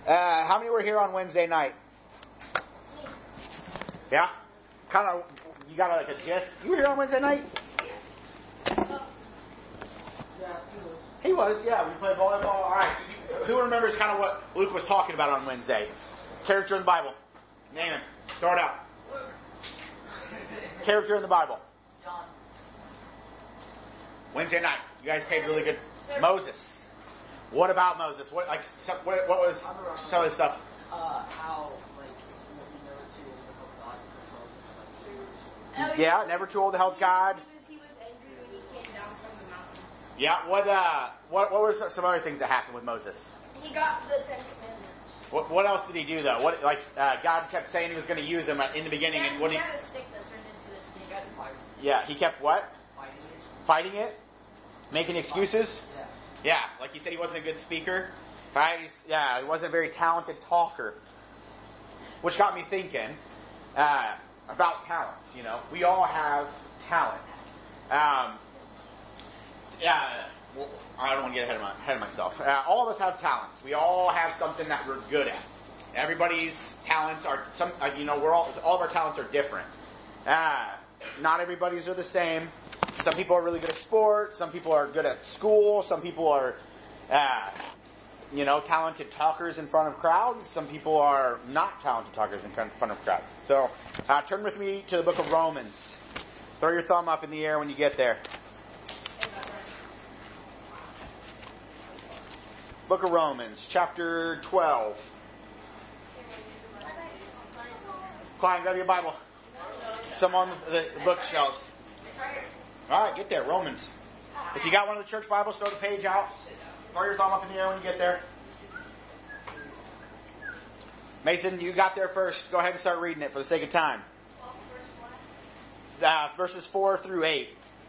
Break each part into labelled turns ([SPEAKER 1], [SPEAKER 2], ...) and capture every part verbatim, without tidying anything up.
[SPEAKER 1] Uh, how many were here on Wednesday night? Yeah? Kind of, you got like a gist? You were here on Wednesday night?
[SPEAKER 2] Yeah,
[SPEAKER 1] he was. Yeah, we played volleyball. All right. Who remembers kind of what Luke was talking about on Wednesday? Character in the Bible. Name him. Throw it out. Character in the Bible.
[SPEAKER 2] John.
[SPEAKER 1] Wednesday night. You guys paid really good. Moses. What about Moses? What like what, what was some of the stuff?
[SPEAKER 2] Uh, how like it's never too old to help God because Moses.
[SPEAKER 1] Yeah, never too old to help God.
[SPEAKER 3] He was, he was angry when he came down from the mountain.
[SPEAKER 1] Yeah. What uh what what were some other things that happened with Moses?
[SPEAKER 3] He got the Ten Commandments.
[SPEAKER 1] What what else did he do though? What like uh, God kept saying he was going to use him in the beginning,
[SPEAKER 3] He had,
[SPEAKER 1] and what
[SPEAKER 3] he
[SPEAKER 1] he
[SPEAKER 3] had a stick that turned into a snake.
[SPEAKER 2] Got fired.
[SPEAKER 1] yeah he kept what
[SPEAKER 2] Fighting it.
[SPEAKER 1] fighting it, making excuses.
[SPEAKER 2] Yeah.
[SPEAKER 1] Yeah, like he said he wasn't a good speaker. Right? He's, yeah, he wasn't a very talented talker. Which got me thinking uh, about talents. You know, we all have talents. Um, yeah, well, I don't want to get ahead of, my, ahead of myself. Uh, all of us have talents. We all have something that we're good at. Everybody's talents are some. Uh, you know, we're all all of our talents are different. Uh, not everybody's are the same. Some people are really good at sports. Some people are good at school. Some people are, uh, you know, talented talkers in front of crowds. Some people are not talented talkers in front of crowds. So, uh, turn with me to the book of Romans. Throw your thumb up in the air when you get there. Book of Romans, chapter twelve. Klein, grab your Bible. Some on the bookshelves. All right, get there. Romans. If you got one of the church Bibles, throw the page out. Throw your thumb up in the air when you get there. Mason, you got there first. Go ahead and start reading it for the sake of time. Uh, verses four through eight.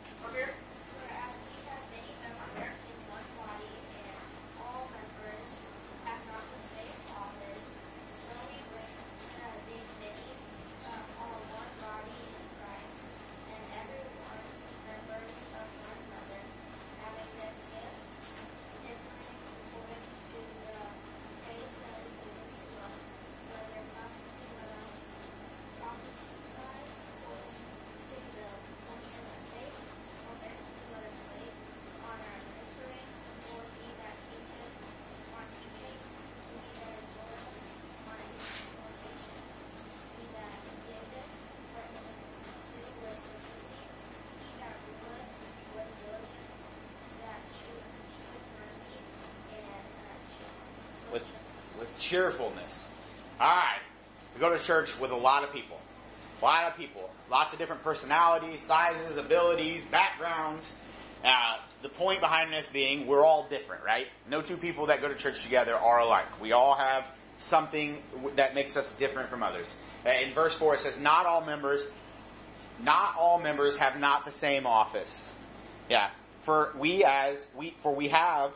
[SPEAKER 1] With, with cheerfulness. Alright. We go to church with a lot of people. A lot of people. Lots of different personalities, sizes, abilities, backgrounds. Uh, the point behind this being we're all different, right? No two people that go to church together are alike. We all have something that makes us different from others. Uh, in verse four it says, not all members, not all members have not the same office. Yeah. For we as, we, for we have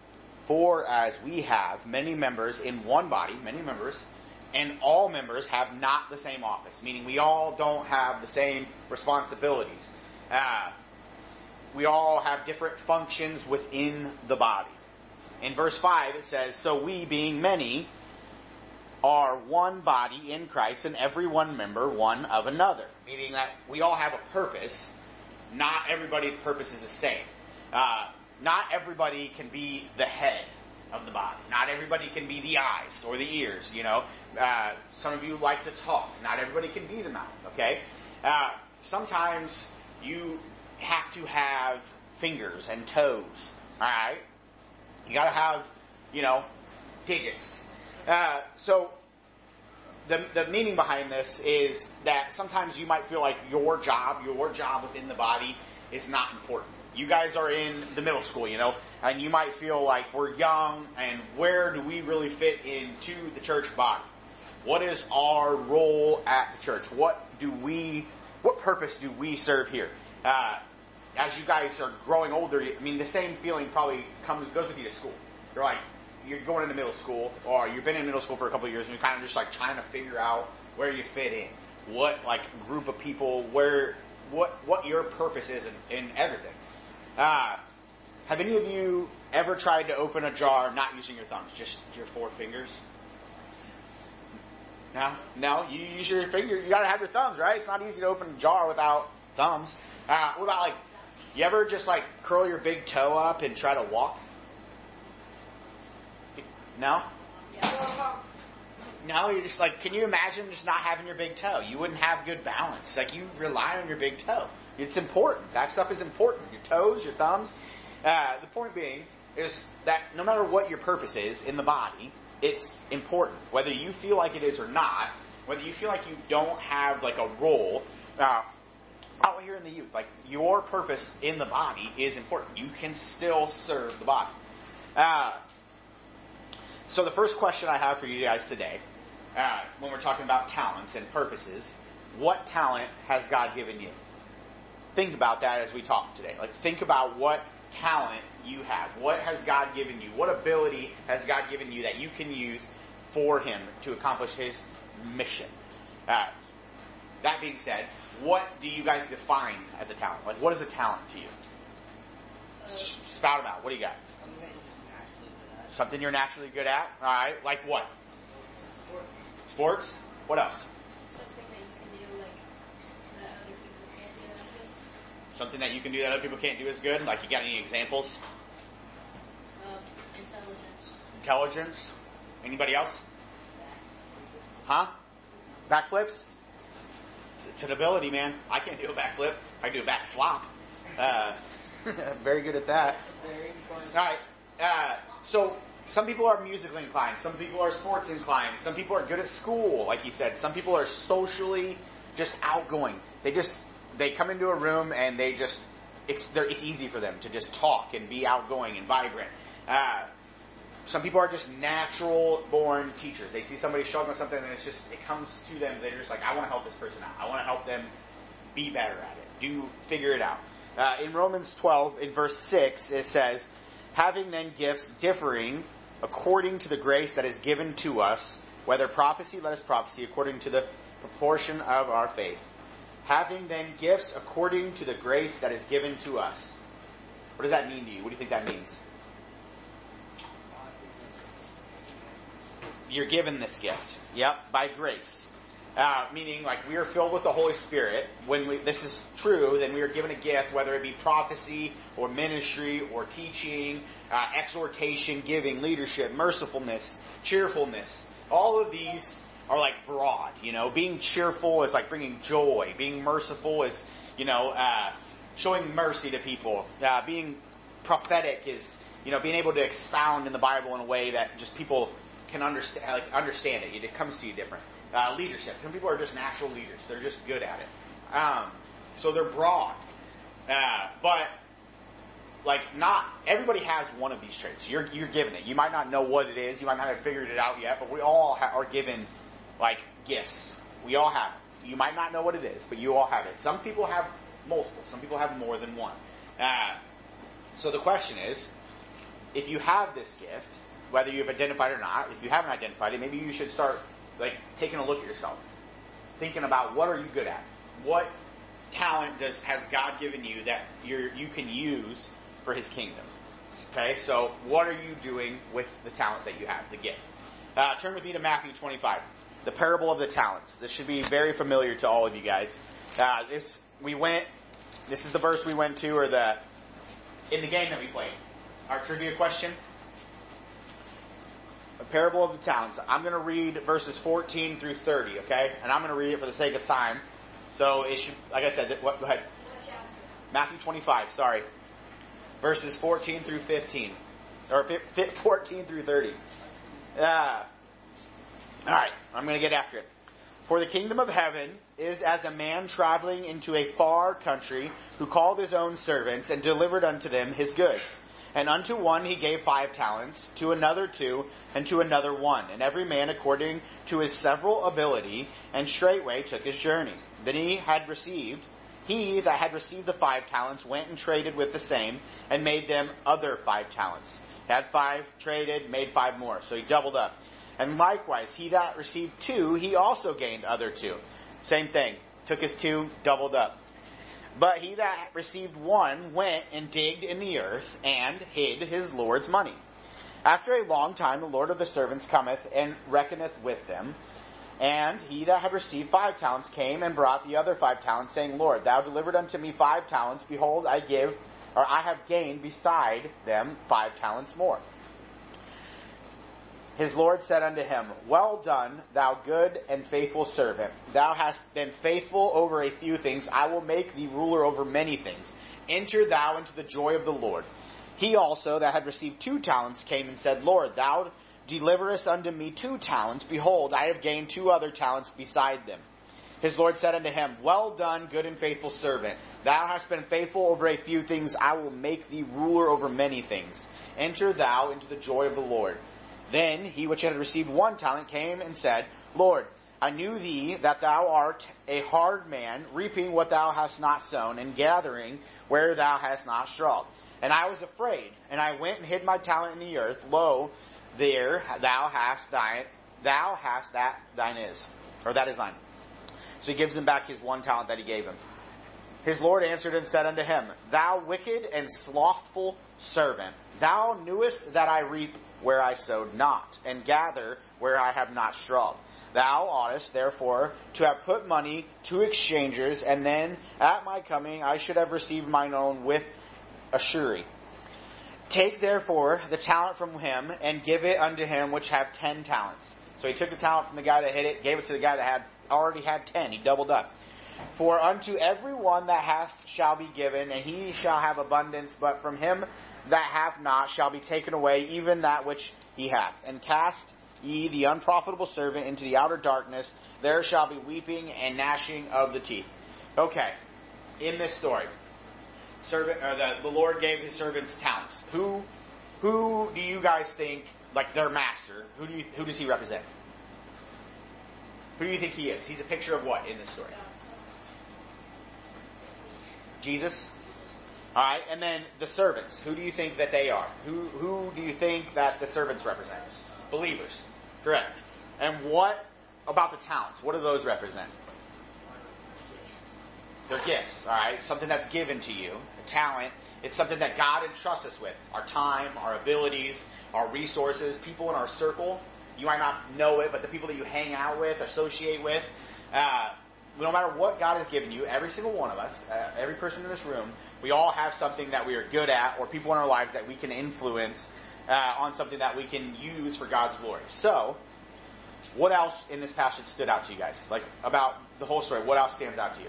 [SPEAKER 1] For as we have many members in one body, many members, and all members have not the same office, meaning we all don't have the same responsibilities. Uh, we all have different functions within the body. In verse five it says, so we being many are one body in Christ and every one member one of another. Meaning that we all have a purpose. Not everybody's purpose is the same. Uh, Not everybody can be the head of the body. Not everybody can be the eyes or the ears, you know. Uh, some of you like to talk. Not everybody can be the mouth, okay? Uh, sometimes you have to have fingers and toes, alright? You gotta have, you know, digits. Uh, so, the, the meaning behind this is that sometimes you might feel like your job, your job within the body is not important. You guys are in the middle school, you know, and you might feel like we're young, and where do we really fit into the church body? What is our role at the church? What do we, what purpose do we serve here? Uh, as you guys are growing older, I mean, the same feeling probably comes, goes with you to school. You're like, you're going into middle school, or you've been in middle school for a couple of years, and you're kind of just like trying to figure out where you fit in. What, like, group of people, where, what, what your purpose is in, in everything. Uh, have any of you ever tried to open a jar not using your thumbs, just your four fingers? No, no, you use your finger. You gotta have your thumbs, right? It's not easy to open a jar without thumbs. Uh, what about like, you ever just like curl your big toe up and try to walk? No?
[SPEAKER 3] Yeah.
[SPEAKER 1] No, you're just like, can you imagine just not having your big toe? You wouldn't have good balance. Like, you rely on your big toe. It's important. That stuff is important. Your toes, your thumbs. Uh, the point being is that no matter what your purpose is in the body, it's important. Whether you feel like it is or not, whether you feel like you don't have like a role, uh, out here in the youth, like your purpose in the body is important. You can still serve the body. Uh, so the first question I have for you guys today, uh, when we're talking about talents and purposes, what talent has God given you? Think about that as we talk today. Like, think about what talent you have. What has God given you? What ability has God given you that you can use for Him to accomplish His mission? Uh, that being said, what do you guys define as a talent? Like, what is a talent to you?
[SPEAKER 3] Uh,
[SPEAKER 1] Spout them out. What do you got?
[SPEAKER 2] Something that you're just naturally good at.
[SPEAKER 1] Something you're naturally good at? All right. Like what?
[SPEAKER 2] Sports.
[SPEAKER 1] Sports? What else?
[SPEAKER 3] Something that you can do, like, that other people can't do that good.
[SPEAKER 1] Something that you can do that other people can't do as good? Like, you got any examples?
[SPEAKER 3] Uh, intelligence.
[SPEAKER 1] Intelligence? Anybody else? Huh? Backflips? It's, it's an ability, man. I can't do a backflip. I can do a backflop. Uh, very good at that.
[SPEAKER 2] Very important.
[SPEAKER 1] All right. Uh, so some people are musically inclined. Some people are sports inclined. Some people are good at school, like he said. Some people are socially just outgoing. They just they come into a room and they just it's it's easy for them to just talk and be outgoing and vibrant. Uh, some people are just natural born teachers. They see somebody struggling with something and it's just it comes to them. They're just like, I want to help this person out. I want to help them be better at it. Do figure it out. Uh, in Romans twelve, in verse six, it says, having then gifts differing according to the grace that is given to us, whether prophecy, let us prophecy according to the proportion of our faith. Having then gifts according to the grace that is given to us. What does that mean to you? What do you think that means? You're given this gift. Yep, by grace. Uh, meaning, like, we are filled with the Holy Spirit. When we, this is true, then we are given a gift, whether it be prophecy or ministry or teaching, uh, exhortation, giving, leadership, mercifulness, cheerfulness. All of these are like broad, you know. Being cheerful is like bringing joy. Being merciful is, you know, uh, showing mercy to people. Uh, being prophetic is, you know, being able to expound in the Bible in a way that just people can understand, like understand it. It comes to you different. Uh, leadership. Some people are just natural leaders. They're just good at it. Um, so they're broad. Uh, but, like, not everybody has one of these traits. You're you're given it. You might not know what it is. You might not have figured it out yet. But we all ha- are given, like, gifts. We all have it. You might not know what it is, but you all have it. Some people have multiple. Some people have more than one. Uh, so the question is, if you have this gift, whether you've identified it or not, if you haven't identified it, maybe you should start like taking a look at yourself, thinking about what are you good at, what talent does has God given you that you you can use for His kingdom. Okay, so what are you doing with the talent that you have, the gift? Uh, turn with me to Matthew twenty-five, the parable of the talents. This should be very familiar to all of you guys. Uh, this we went. This is the verse we went to, or the in the game that we played. Our trivia question. The parable of the talents. I'm going to read verses fourteen through thirty, okay? And I'm going to read it for the sake of time. So it should, like I said, what, go ahead. Matthew twenty-five, sorry. Verses fourteen through fifteen. Or fourteen through thirty. Uh, Alright, I'm going to get after it. For the kingdom of heaven is as a man traveling into a far country, who called his own servants and delivered unto them his goods. And unto one he gave five talents, to another two, and to another one, and every man according to his several ability, and straightway took his journey. Then he had received, he that had received the five talents went and traded with the same, and made them other five talents. Had five, traded, made five more. So he doubled up. And likewise, he that received two, he also gained other two. Same thing. Took his two, doubled up. But he that received one went and digged in the earth and hid his Lord's money. After a long time the Lord of the servants cometh and reckoneth with them. And he that had received five talents came and brought the other five talents, saying, Lord, thou delivered unto me five talents. Behold, I give, or I have gained beside them five talents more. His Lord said unto him, Well done, thou good and faithful servant. Thou hast been faithful over a few things. I will make thee ruler over many things. Enter thou into the joy of the Lord. He also that had received two talents came and said, Lord, thou deliverest unto me two talents. Behold, I have gained two other talents beside them. His Lord said unto him, Well done, good and faithful servant. Thou hast been faithful over a few things. I will make thee ruler over many things. Enter thou into the joy of the Lord. Then he which had received one talent came and said, Lord, I knew thee that thou art a hard man, reaping what thou hast not sown, and gathering where thou hast not strawed. And I was afraid, and I went and hid my talent in the earth. Lo, there thou hast thine, thou hast that thine is, or that is thine. So he gives him back his one talent that he gave him. His Lord answered and said unto him, Thou wicked and slothful servant, thou knewest that I reap where I sowed not, and gather where I have not strawed. Thou oughtest, therefore, to have put money to exchangers, and then at my coming I should have received mine own with a surety. Take therefore the talent from him, and give it unto him which have ten talents. So he took the talent from the guy that hid it, gave it to the guy that had already had ten. He doubled up. For unto every one that hath shall be given, and he shall have abundance, but from him that hath not shall be taken away even that which he hath. And cast ye the unprofitable servant into the outer darkness, there shall be weeping and gnashing of the teeth. Okay, in this story, servant or the, the Lord gave his servants talents. Who who do you guys think, like their master, who do you, who does he represent? Who do you think he is? He's a picture of what in this story? Jesus? Alright, and then the servants. Who do you think that they are? Who who do you think that the servants represent? Believers. Correct. And what about the talents? What do those represent? They're gifts, alright? Something that's given to you. A talent. It's something that God entrusts us with. Our time, our abilities, our resources, people in our circle. You might not know it, but the people that you hang out with, associate with, uh, no matter what God has given you, every single one of us, uh, every person in this room, we all have something that we are good at, or people in our lives that we can influence uh, on something that we can use for God's glory. So, what else in this passage stood out to you guys? Like, about the whole story, what else stands out to you?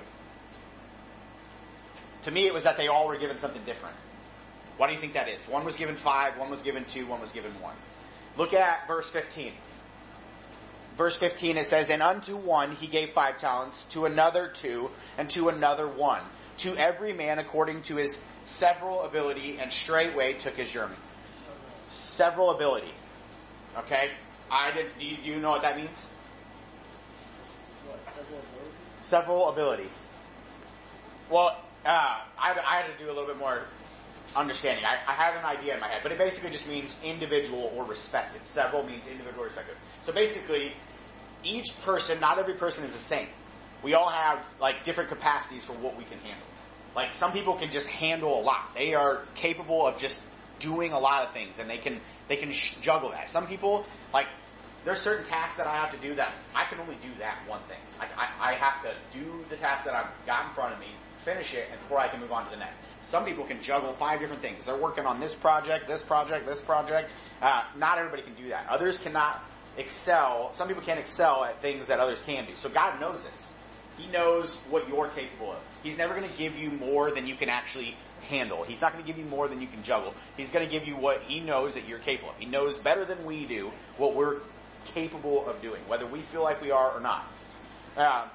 [SPEAKER 1] To me, it was that they all were given something different. Why do you think that is? One was given five, one was given two, one was given one. Look at verse fifteen. Verse fifteen, it says, And unto one he gave five talents, to another two, and to another one. To every man according to his several ability, and straightway took his journey. Several ability. Okay? I did. Do you, do you know what that means?
[SPEAKER 2] What, several abilities?
[SPEAKER 1] Several ability. Well, uh, I, I had to do a little bit more understanding. I, I had an idea in my head, but it basically just means individual or respective. Several means individual or respective. So basically, each person, not every person is the same. We all have like different capacities for what we can handle. Like some people can just handle a lot. They are capable of just doing a lot of things, and they can they can sh- juggle that. Some people, like there's certain tasks that I have to do that I can only do that one thing. Like I, I have to do the task that I've got in front of me, finish it, and before I can move on to the next. Some people can juggle five different things. They're working on this project, this project, this project. Uh, not everybody can do that. Others cannot excel. Some people can't excel at things that others can do. So God knows this. He knows what you're capable of. He's never going to give you more than you can actually handle. He's not going to give you more than you can juggle. He's going to give you what He knows that you're capable of. He knows better than we do what we're capable of doing, whether we feel like we are or not. Uh,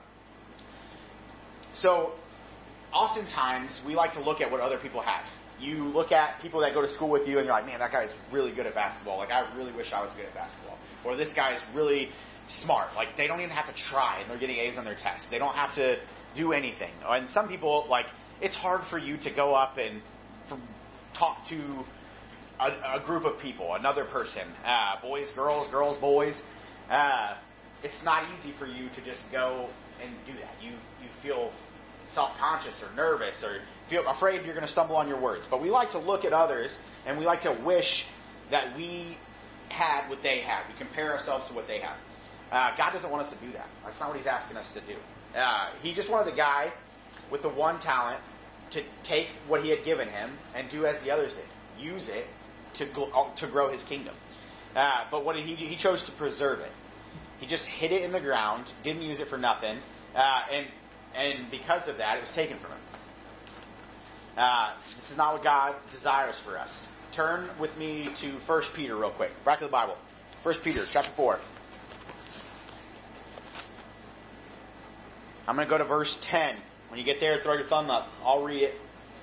[SPEAKER 1] so, oftentimes, we like to look at what other people have. You look at people that go to school with you and you're like, man, that guy's really good at basketball. Like, I really wish I was good at basketball. Or this guy's really smart. Like, they don't even have to try and they're getting A's on their tests. They don't have to do anything. And some people, like, it's hard for you to go up and for, talk to a, a group of people, another person, uh, boys, girls, girls, boys. Uh, it's not easy for you to just go and do that. You, you feel self-conscious or nervous or feel afraid you're going to stumble on your words. But we like to look at others and we like to wish that we had what they had. We compare ourselves to what they have. Uh, God doesn't want us to do that. That's not what he's asking us to do. Uh, he just wanted the guy with the one talent to take what he had given him and do as the others did. Use it to gl- to grow his kingdom. Uh, but what did he do? He chose to preserve it. He just hid it in the ground, didn't use it for nothing, uh, and and because of that, it was taken from him. Uh, this is not what God desires for us. Turn with me to First Peter real quick. Back to the Bible. First Peter chapter four. I'm going to go to verse ten. When you get there, throw your thumb up. I'll read it.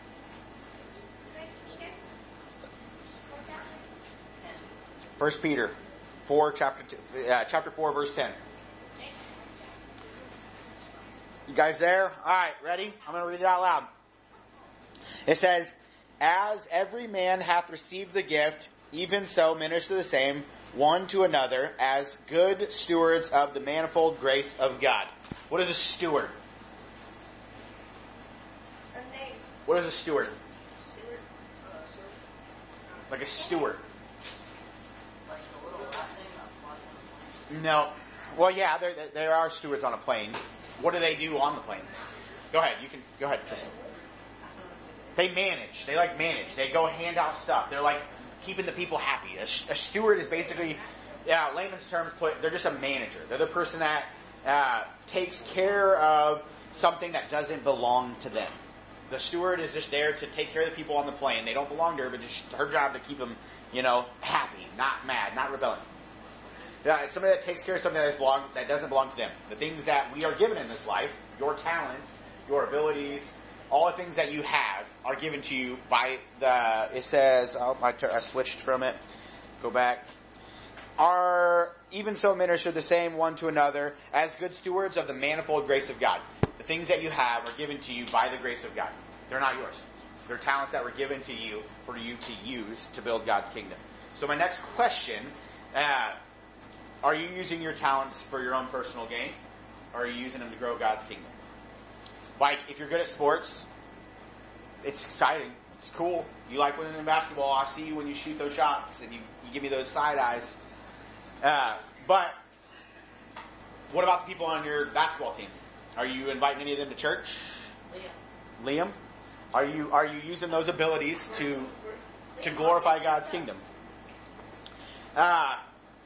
[SPEAKER 1] First Peter four, chapter two, uh, chapter four, verse ten. You guys there? All right, ready? I'm going to read it out loud. It says, "As every man hath received the gift, even so minister the same one to another as good stewards of the manifold grace of God." What is a steward? What is a steward? Like a steward. No. Well, yeah, there there are stewards on a plane. What do they do on the plane? Go ahead. You can go ahead, Tristan. They manage. They like manage. They go hand out stuff. They're like keeping the people happy. A, a steward is basically, yeah, layman's terms put, they're just a manager. They're the person that uh, takes care of something that doesn't belong to them. The steward is just there to take care of the people on the plane. They don't belong to her, but just her job to keep them, you know, happy, not mad, not rebelling. Yeah, it's somebody that takes care of something that, is belong, that doesn't belong to them. The things that we are given in this life, your talents, your abilities, all the things that you have are given to you by the, it says, oh, I, t- I switched from it. Go back. Are even so minister the same one to another as good stewards of the manifold grace of God. The things that you have are given to you by the grace of God. They're not yours. They're talents that were given to you for you to use to build God's kingdom. So my next question, uh, are you using your talents for your own personal gain? Or are you using them to grow God's kingdom? Like, if you're good at sports, it's exciting. It's cool. You like winning in basketball. I see you when you shoot those shots and you, you give me those side eyes. Uh, but what about the people on your basketball team? Are you inviting any of them to church? Liam. Liam? Are you are you using those abilities to to glorify God's kingdom? Uh,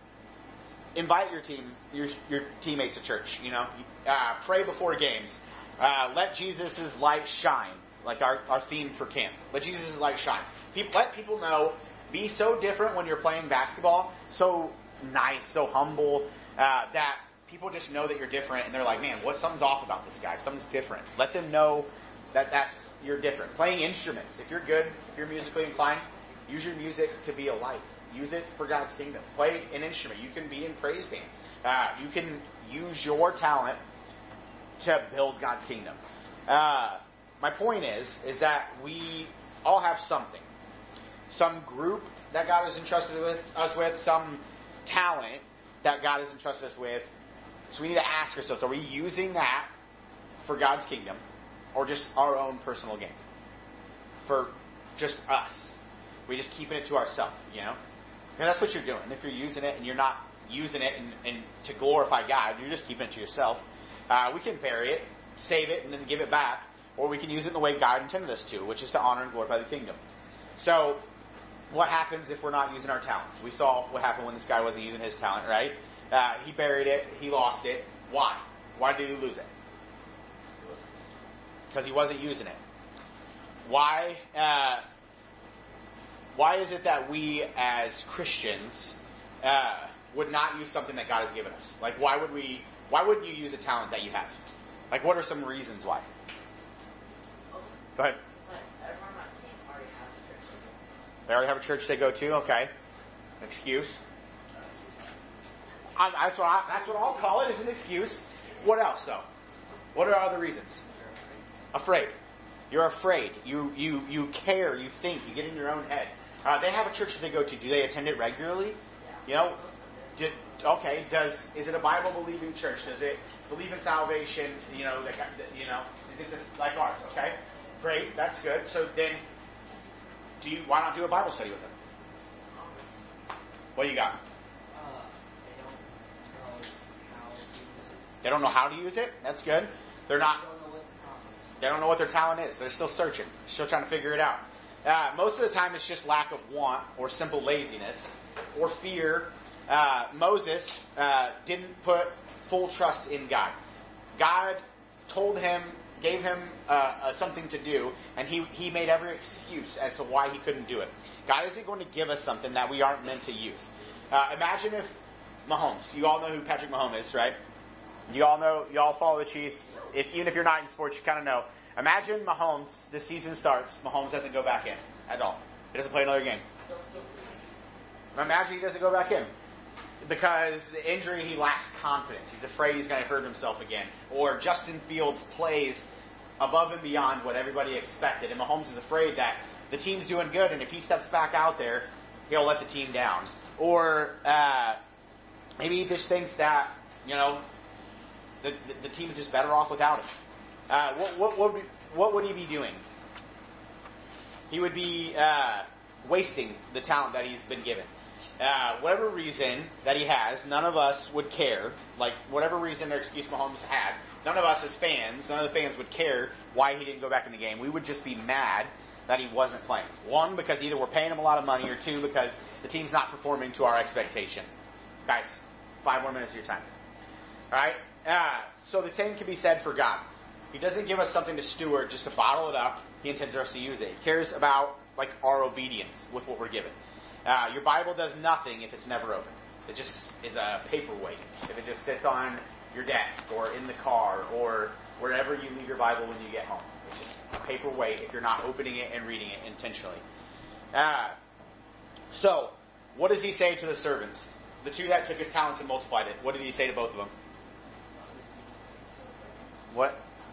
[SPEAKER 1] invite your team, your your teammates to church. You know, uh, pray before games. Uh, let Jesus' light shine, like our, our theme for camp. Let Jesus' light shine. People, let people know. Be so different when you're playing basketball. So nice, so humble, uh, that people just know that you're different, and they're like, man, what? Something's off about this guy. Something's different. Let them know that that's you're different. Playing instruments. If you're good, if you're musically inclined, use your music to be a light. Use it for God's kingdom. Play an instrument. You can be in praise band. Uh, you can use your talent to build God's kingdom. Uh, my point is, is that we all have something. Some group that God has entrusted with us with, some talent that God has entrusted us with. So we need to ask ourselves, are we using that for God's kingdom or just our own personal gain? For just us. We just keeping it to ourselves, you know? And that's what you're doing. If you're using it and you're not using it and, and to glorify God, you're just keeping it to yourself. Uh, we can bury it, save it, and then give it back. Or we can use it in the way God intended us to, which is to honor and glorify the kingdom. So, what happens if we're not using our talents? We saw what happened when this guy wasn't using his talent, right? Uh, he buried it. He lost it. Why? Why did he lose it? Because he wasn't using it. Why? Uh, why is it that we as Christians uh, would not use something that God has given us? Like, why would we? Why wouldn't you use a talent that you have? Like, what are some reasons why? Go ahead. They already have a church they go to. Okay, excuse. I, that's what I, that's what I'll call it. Is an excuse. What else though? What are other reasons? Afraid. You're afraid. You you you care. You think. You get in your own head. Uh, they have a church that they go to. Do they attend it regularly? You know. Did, okay. Does is it a Bible believing church? Does it believe in salvation? You know. That, you know. Is it this like ours? Okay. Great. That's good. So then. Do you, why not do a Bible study with them? What do you got?
[SPEAKER 2] Uh, they don't tell how
[SPEAKER 1] They don't know how to use it. That's good. They're not.
[SPEAKER 2] I don't know what the talent is.
[SPEAKER 1] They don't know what their talent is. They're still searching. Still trying to figure it out. Uh, most of the time, it's just lack of want or simple laziness or fear. Uh, Moses uh, didn't put full trust in God. God told him, gave him uh, uh, something to do, and he, he made every excuse as to why he couldn't do it. God isn't going to give us something that we aren't meant to use. Uh, imagine if Mahomes, you all know who Patrick Mahomes is, right? You all know, you all follow the Chiefs. If, even if you're not in sports, you kind of know. Imagine Mahomes, the season starts, Mahomes doesn't go back in at all. He doesn't play another game. Imagine he doesn't go back in. Because the injury, he lacks confidence. He's afraid he's going to hurt himself again. Or Justin Fields plays above and beyond what everybody expected. And Mahomes is afraid that the team's doing good, and if he steps back out there, he'll let the team down. Or uh, maybe he just thinks that, you know, the, the, the team's just better off without him. Uh, what, what, what, would, what would he be doing? He would be uh, wasting the talent that he's been given. Uh, whatever reason that he has, none of us would care. Like, whatever reason or excuse Mahomes had, none of us as fans, none of the fans would care why he didn't go back in the game. We would just be mad that he wasn't playing. One, because either we're paying him a lot of money, or two, because the team's not performing to our expectation. Guys, five more minutes of your time. Alright? Uh, so the same can be said for God. He doesn't give us something to steward just to bottle it up. He intends for us to use it. He cares about, like, our obedience with what we're given. Uh, your Bible does nothing if it's never opened. It just is a paperweight. If it just sits on your desk or in the car or wherever you leave your Bible when you get home. It's just a paperweight if you're not opening it and reading it intentionally. Uh, so, what does he say to the servants? The two that took his talents and multiplied it. What did he say to both of them? What?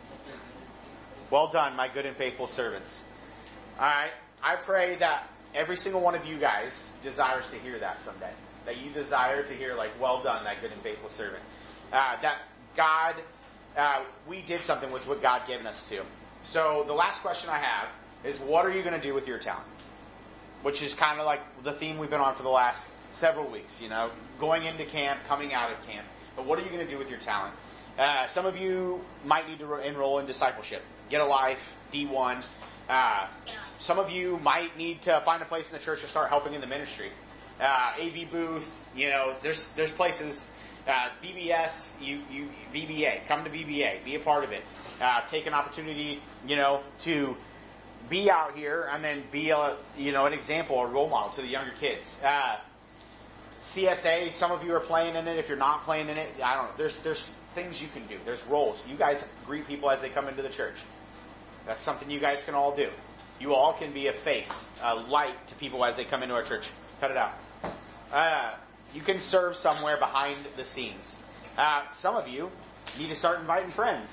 [SPEAKER 1] Well done, my good and faithful servants. Alright, I pray that every single one of you guys desires to hear that someday. That you desire to hear, like, well done, that good and faithful servant. Uh, that God, uh, we did something with what God given us to. So the last question I have is, what are you going to do with your talent? Which is kind of like the theme we've been on for the last several weeks, you know, going into camp, coming out of camp. But what are you going to do with your talent? Uh, some of you might need to enroll in discipleship. Get a life, D one. Uh, some of you might need to find a place in the church to start helping in the ministry. Uh, A V booth, you know, there's there's places. Uh, V B S, you, you, V B A, come to V B A, be a part of it. Uh, take an opportunity, you know, to be out here and then be a, you know, an example, a role model to the younger kids. Uh, C S A, some of you are playing in it. If you're not playing in it, I don't know. There's there's things you can do. There's roles. You guys greet people as they come into the church. That's something you guys can all do. You all can be a face, a light to people as they come into our church. Cut it out. Uh, you can serve somewhere behind the scenes. Uh, some of you need to start inviting friends.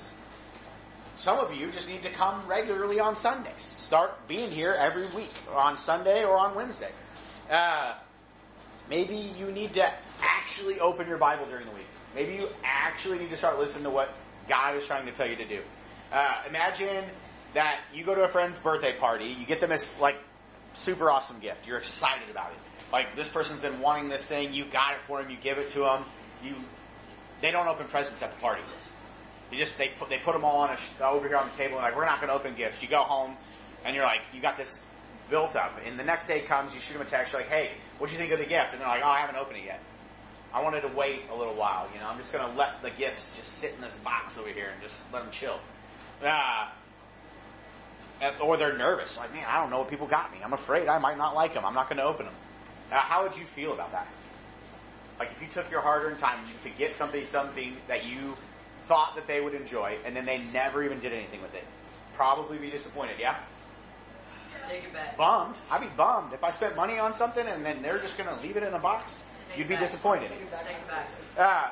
[SPEAKER 1] Some of you just need to come regularly on Sundays. Start being here every week, or on Sunday or on Wednesday. Uh, maybe you need to actually open your Bible during the week. Maybe you actually need to start listening to what God is trying to tell you to do. Uh, imagine that you go to a friend's birthday party, you get them this, like, super awesome gift. You're excited about it. Like, this person's been wanting this thing, you got it for them, you give it to them. You, they don't open presents at the party. You just, they put, they put them all on a, over here on the table, and like, we're not going to open gifts. You go home, and you're like, you got this built up. And the next day comes, you shoot them a text, you're like, hey, what'd you think of the gift? And they're like, oh, I haven't opened it yet. I wanted to wait a little while, you know, I'm just going to let the gifts just sit in this box over here and just let them chill. Uh, or they're nervous, like, man, I don't know what people got me. I'm afraid I might not like them. I'm not going to open them. Uh, how would you feel about that? Like, if you took your hard-earned time to get somebody something that you thought that they would enjoy, and then they never even did anything with it. Probably be disappointed, yeah?
[SPEAKER 2] Take it back.
[SPEAKER 1] Bummed. I'd be bummed. If I spent money on something and then they're just going to leave it in a box,
[SPEAKER 2] Take
[SPEAKER 1] you'd
[SPEAKER 2] it
[SPEAKER 1] be
[SPEAKER 2] back.
[SPEAKER 1] disappointed.
[SPEAKER 2] Take it back. Take it back.
[SPEAKER 1] Uh,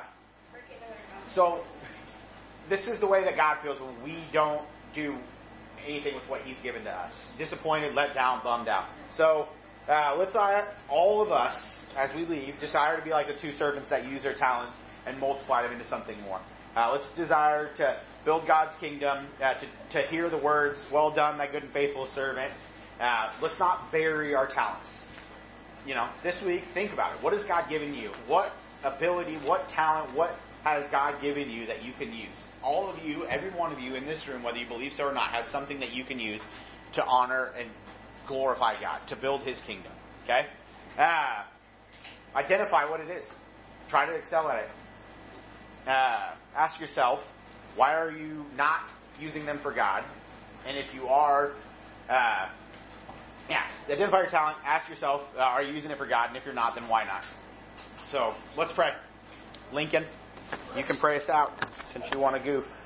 [SPEAKER 1] so, this is the way that God feels when we don't do anything with what He's given to us. Disappointed, let down, bummed out. So, uh, let's uh, all of us, as we leave, desire to be like the two servants that use their talents and multiply them into something more. Uh, let's desire to build God's kingdom, uh, to, to hear the words, well done, thy good and faithful servant. Uh, let's not bury our talents. You know, this week, think about it. What has God given you? What ability, what talent, what has God given you that you can use? All of you, every one of you in this room, whether you believe so or not, has something that you can use to honor and glorify God, to build His kingdom. Okay? Uh, identify what it is. Try to excel at it. Uh, ask yourself, why are you not using them for God? And if you are, uh, yeah, identify your talent. Ask yourself, uh, are you using it for God? And if you're not, then why not? So, let's pray. Lincoln, you can pray us out since you want to goof.